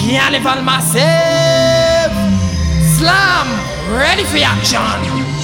Carnival Massive Slam, ready for action.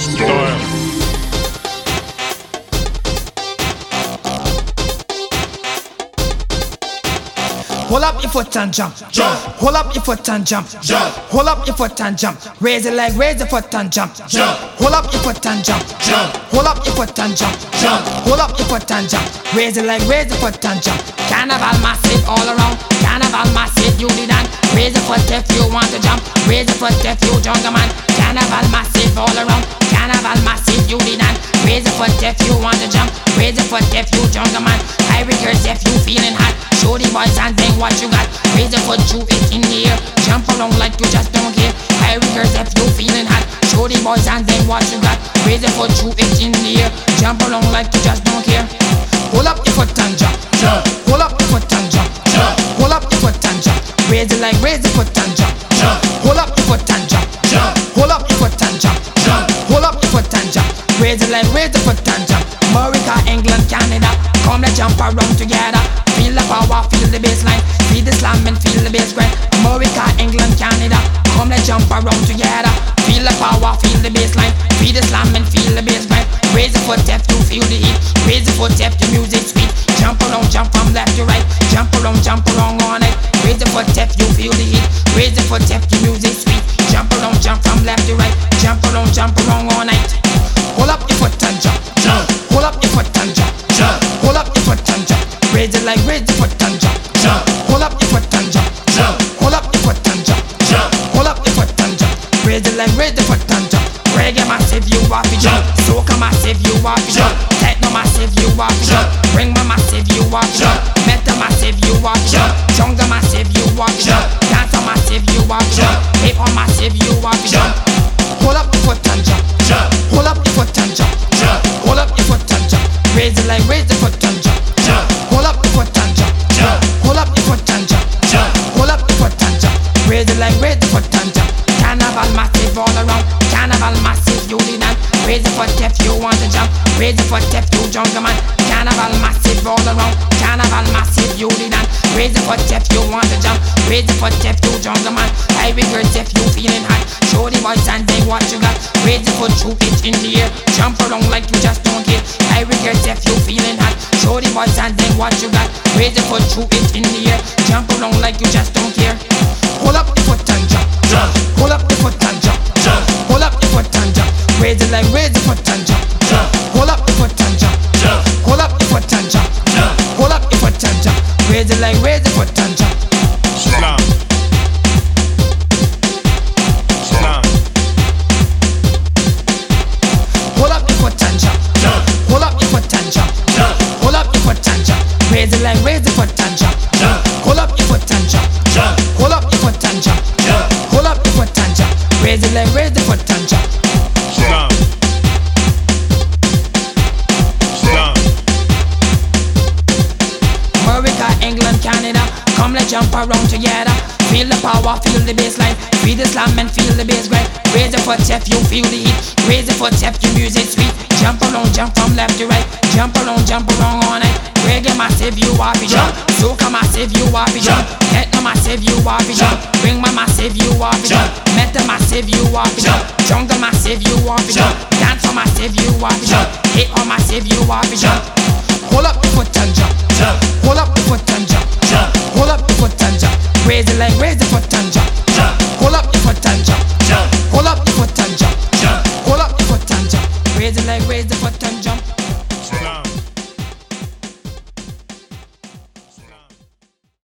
Hold up your foot and jump, jump. Hold up your foot and jump, jump. Hold up your foot and jump. Raise your leg, raise your foot and jump, jump. Hold up your foot and jump, jump. Hold up your foot and jump, jump. Hold up your foot and jump. Raise your leg, raise your foot and jump. Carnival Massive all around. Carnival Massive, you did that. Raise your foot if you want to jump. Raise your foot if you jungle man. Carnival Massive all around. Carnival Massive, you did that. Raise your foot if you want to jump. Raise your foot if you jungle man. I rehearse if you feeling hot. Show the boys and then what you got. Raise your foot, shoot it in the air. Jump around like you just don't care. I rehearse if you feeling hot. Show the boys and then what you got. Raise your foot, shoot it in the air. Jump around like you just don't care. Hold up your foot and jump, jump. Hold up your foot and jump, jump. Hold up your foot and jump. Raise your leg, raise your foot and jump, jump. Hold up your foot and jump, jump. Hold up your foot and jump, jump. Hold up your foot and jump. Raise your leg, raise your foot and jump. America, England, Canada, come let's jump around together. Feel the power, feel the bassline. Feel the slam and feel the bass grind. America, England, Canada, come let's jump around together. Feel the power, feel the bassline. Feel the slam and feel the bass grind. Raise your foot if you feel the heat. Raise your foot if the music sweet. Jump around, jump from left to right. Jump around all night. Raise your foot if you feel the heat. Raise your foot if the music sweet. Jump around, jump from left to right. Jump around all night. Hold up your foot and jump, jump. Hold up your foot and jump, jump. Hold up your foot and jump. Raise your leg, raise your foot and jump, jump. Hold up your foot and jump, jump. Hold up your foot and jump, jump. Hold up your foot and jump. Raise your leg, raise your foot and jump. Reggae Massive, you want to jump. Soca Massive, you want to jump. Techno Massive, you want to jump. Ring Massive, you want to jump. Metal Massive, you want to jump. Jungle Massive, you want to jump. Dancer Massive, you want to jump. Hip Hop Massive, you want to jump. Hold up your foot and jump, jump. Hold up your foot and jump, jump. Hold up your foot and jump. Raise your leg, raise your foot and jump, jump. Hold up your foot and jump, jump. Hold up your foot and jump, jump. Hold up your foot and jump. Raise your leg, raise your foot and jump. Carnival Massive all around. Carnival Massive, you did that. Raise your foot if you want to jump. Raise your foot if you jungle man. Carnival Massive all around. Carnival Massive, you did that. Raise your foot if you want to jump. Raise your foot if you jungle man. I rehearse if you feeling hot. Show the boys and then what you got. Raise your foot, shoot it in the air. Jump around like you just don't care. I rehearse if you feeling hot. Show the boys and then what you got. Raise your foot, shoot it in the air. Jump around like you just don't care. Hold up your foot and jump, jump. Hold up your foot and jump, jump. Hold up your foot and jump. Raise your leg, raise your foot and jump, jump. Hold up your foot and jump, jump. Hold up your foot and jump, jump. Hold up your foot and jump. Raise your leg, raise your foot and jump. Slam. Slam. Hold up your foot and jump, jump. Hold up your foot and jump, jump. Hold up your foot and jump. Raise your leg, raise your foot and jump, jump. Hold up your foot and jump, jump. Hold up your foot and jump, jump. Hold up your foot and jump. Raise your leg, raise your foot and jump. Slam. Slam. America, England, Canada, come let's jump around together. Feel the power, feel the bassline. Feel the slam and feel the bass grind. Raise your foot if you feel the heat. Raise your foot if your music sweet. Jump around, jump from left to right. Jump around all night. Reggae Massive, you want to jump. Soca Massive, you want to jump. Techno Massive, you want to jump. Ring Massive, you want to jump. Metal Massive, you want to jump. Jungle Massive, you want to jump. Dancer Massive, you want to jump. Hip Hop Massive, you want to jump. Hold up your foot and jump, jump. Hold up your foot and jump, jump. Hold up your foot and jump. Raise your leg, raise your foot and jump, jump. Hold up your foot and jump, jump. Hold up your foot and jump, jump. Hold up your foot and jump. Raise your leg, raise your foot and jump.